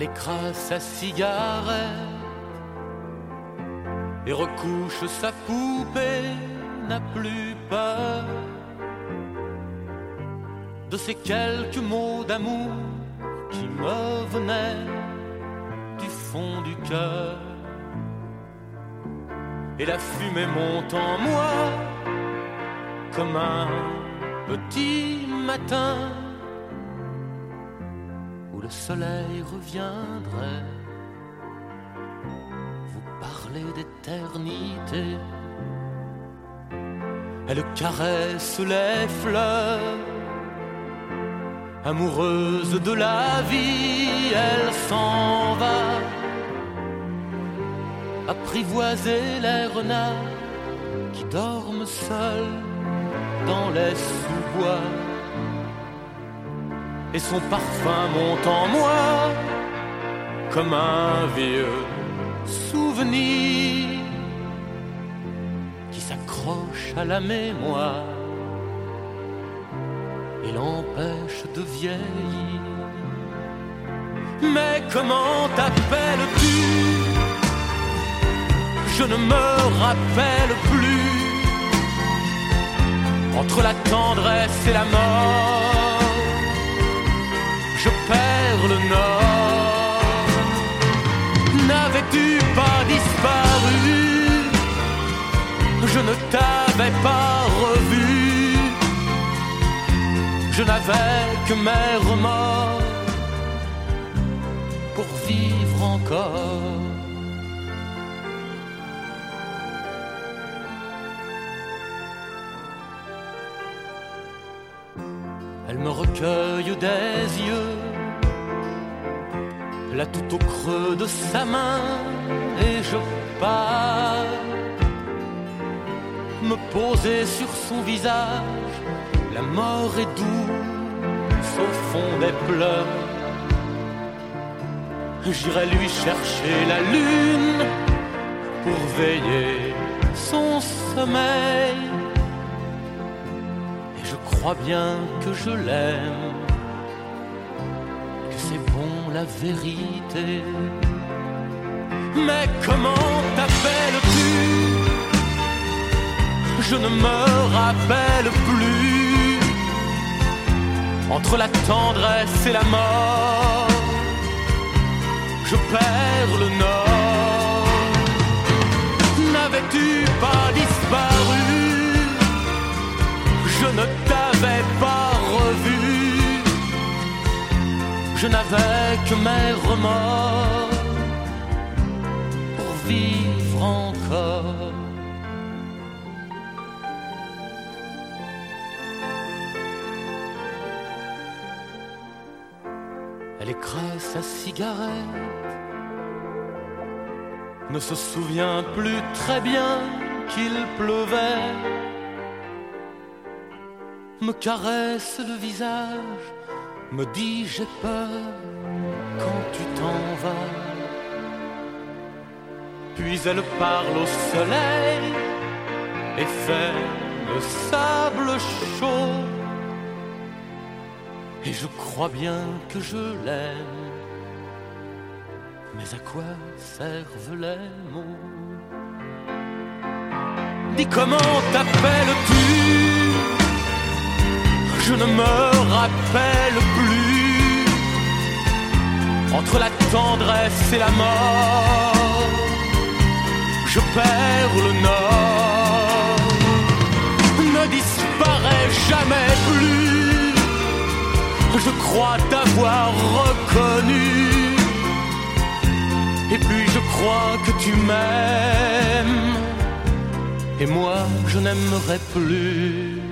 Elle écrase sa cigarette et recouche sa poupée, n'a plus peur de ces quelques mots d'amour qui me venaient du fond du cœur. Et la fumée monte en moi comme un petit matin où le soleil reviendrait vous parler d'éternité. Elle caresse les fleurs, amoureuse de la vie, elle s'en va apprivoiser les renards qui dorment seuls dans les sous-bois. Et son parfum monte en moi comme un vieux souvenir qui s'accroche à la mémoire et l'empêche de vieillir. Mais comment t'appelles-tu ? Je ne me rappelle plus. Entre la tendresse et la mort, je perds le nord. N'avais-tu pas disparu ? Je ne t'avais pas revu. Je n'avais que mes remords pour vivre encore. Elle me recueille des yeux, là tout au creux de sa main, et je pars me poser sur son visage. La mort est douce au fond des pleurs. J'irai lui chercher la lune pour veiller son sommeil. Je crois bien que je l'aime, que c'est bon la vérité. Mais comment t'appelles-tu ? Je ne me rappelle plus. Entre la tendresse et la mort, je perds le nord. N'avais-tu pas disparu ? Je ne t'avais pas revu. Je n'avais que mes remords pour vivre encore. Elle écrase sa cigarette, ne se souvient plus très bien qu'il pleuvait, me caresse le visage, me dit j'ai peur quand tu t'en vas. Puis elle parle au soleil et fait le sable chaud. Et je crois bien que je l'aime, mais à quoi servent les mots ? Dis comment t'appelles-tu ? Je ne me rappelle plus. Entre la tendresse et la mort, je perds le nord. Ne disparais jamais plus. Je crois t'avoir reconnu. Et puis je crois que tu m'aimes. Et moi je n'aimerai plus.